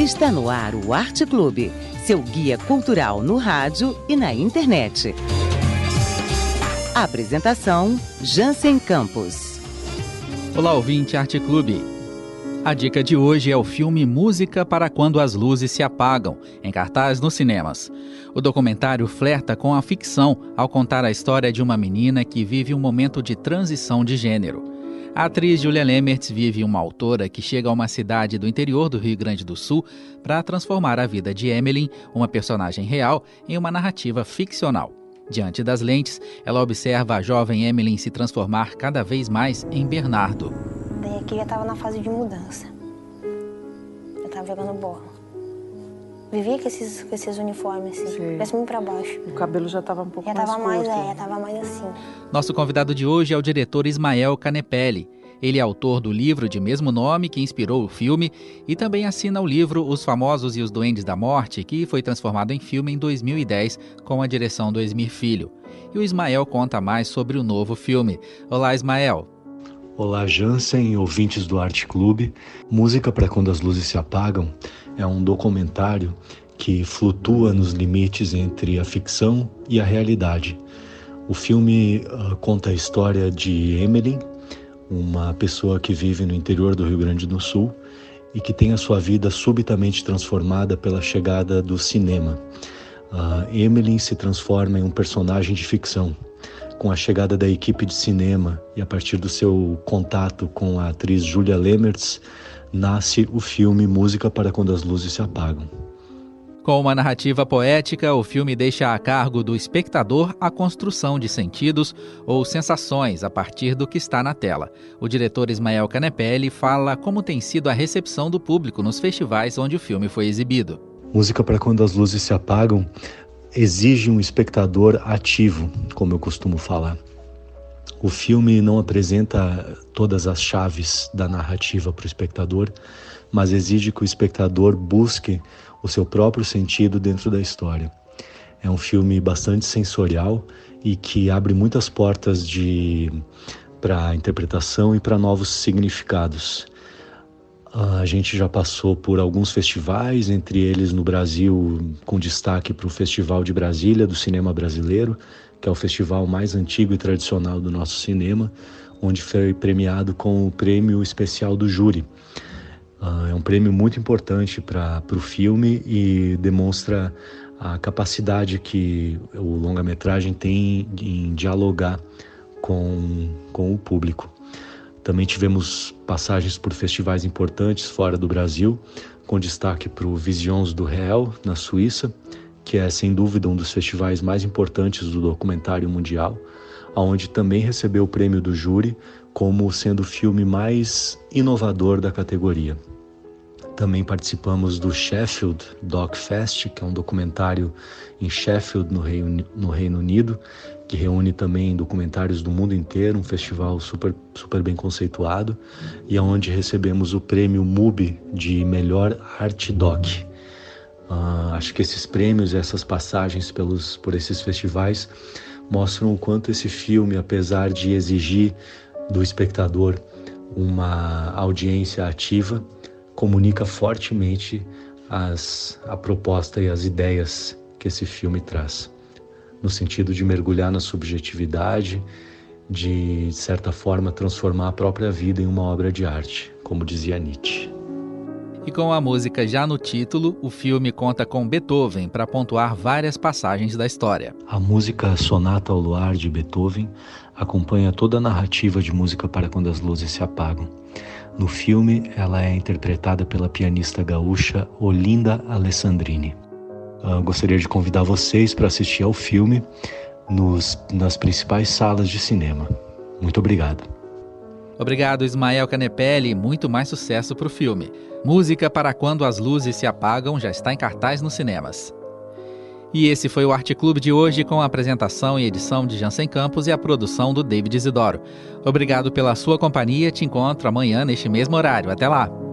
Está no ar o Arte Clube, seu guia cultural no rádio e na internet. Apresentação, Jansen Campos. Olá, ouvinte Arte Clube. A dica de hoje é o filme Música para Quando as Luzes se Apagam, em cartaz nos cinemas. O documentário flerta com a ficção ao contar a história de uma menina que vive um momento de transição de gênero. A atriz Julia Lemertz vive uma autora que chega a uma cidade do interior do Rio Grande do Sul para transformar a vida de Emmeline, uma personagem real, em uma narrativa ficcional. Diante das lentes, ela observa a jovem Emmeline se transformar cada vez mais em Bernardo. Daí aqui eu já estava na fase de mudança. Eu estava jogando bola. Vivia com esses uniformes, assim, pra cima e pra baixo. O cabelo já estava um pouco mais curto. Já tava mais assim. Nosso convidado de hoje é o diretor Ismael Canepelli. Ele é autor do livro de mesmo nome que inspirou o filme e também assina o livro Os Famosos e os Duendes da Morte, que foi transformado em filme em 2010 com a direção do Esmir Filho. E o Ismael conta mais sobre o novo filme. Olá, Ismael. Olá, Jansen, ouvintes do Arte Clube. Música para Quando as Luzes se Apagam é um documentário que flutua nos limites entre a ficção e a realidade. O filme conta a história de Emmeline, uma pessoa que vive no interior do Rio Grande do Sul e que tem a sua vida subitamente transformada pela chegada do cinema. Emmeline se transforma em um personagem de ficção. Com a chegada da equipe de cinema e a partir do seu contato com a atriz Julia Lemertz, nasce o filme Música para Quando as Luzes se Apagam. Com uma narrativa poética, o filme deixa a cargo do espectador a construção de sentidos ou sensações a partir do que está na tela. O diretor Ismael Canepelli fala como tem sido a recepção do público nos festivais onde o filme foi exibido. Música para Quando as Luzes se Apagam exige um espectador ativo, como eu costumo falar. O filme não apresenta todas as chaves da narrativa para o espectador, mas exige que o espectador busque o seu próprio sentido dentro da história. É um filme bastante sensorial e que abre muitas portas para a interpretação e para novos significados. A gente já passou por alguns festivais, entre eles no Brasil, com destaque para o Festival de Brasília do Cinema Brasileiro, que é o festival mais antigo e tradicional do nosso cinema, onde foi premiado com o prêmio especial do júri. É um prêmio muito importante para o filme e demonstra a capacidade que o longa-metragem tem em dialogar com o público. Também tivemos passagens por festivais importantes fora do Brasil, com destaque para o Visions du Réel, na Suíça, que é sem dúvida um dos festivais mais importantes do documentário mundial, onde também recebeu o prêmio do júri como sendo o filme mais inovador da categoria. Também participamos do Sheffield Doc Fest, que é um documentário em Sheffield, no Reino Unido, que reúne também documentários do mundo inteiro, um festival super bem conceituado, e onde recebemos o prêmio MUBI de Melhor Arte Doc. Acho que esses prêmios, essas passagens por esses festivais, mostram o quanto esse filme, apesar de exigir do espectador uma audiência ativa, comunica fortemente a proposta e as ideias que esse filme traz, no sentido de mergulhar na subjetividade, de certa forma transformar a própria vida em uma obra de arte, como dizia Nietzsche. E com a música já no título, o filme conta com Beethoven para pontuar várias passagens da história. A música Sonata ao Luar de Beethoven acompanha toda a narrativa de Música para Quando as Luzes se Apagam. No filme, ela é interpretada pela pianista gaúcha Olinda Alessandrini. Gostaria de convidar vocês para assistir ao filme nas principais salas de cinema. Muito obrigado. Obrigado, Ismael Canepelli, e muito mais sucesso para o filme. Música para Quando as Luzes se Apagam já está em cartaz nos cinemas. E esse foi o Arte Clube de hoje, com a apresentação e edição de Jansen Campos e a produção do David Isidoro. Obrigado pela sua companhia, te encontro amanhã neste mesmo horário. Até lá!